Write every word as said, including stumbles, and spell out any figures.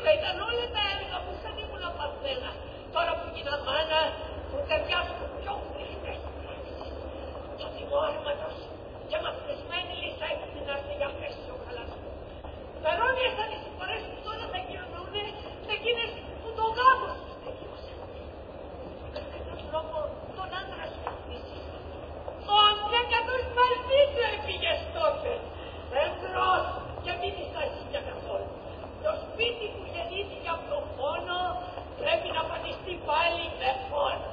μάλιστα ήταν όλα τα έργα μου σαν ήμουν παθμένα. Τώρα που γίνα μάνα, μου ταιριάζουν πιο φρικτές πράξεις. Το δημόρυματος και μαθησμένη λύσα έχουν να έρθει για πέσιο χαλασμό. Φερόνια σαν οι συμφορές που τώρα θα γυρνούνε σε εκείνες που το γάμο τους τελείωσε. Με τέτοιον τρόπο τον άντρα σου χτίσεις. Όντια κατός Μαρτίνου έφυγες τότε. Εμπρός και μην διστάσεις για καθόλου. Το σπίτι που γεννήθηκε από τον πόνο πρέπει να φανιστεί πάλι με πόνο.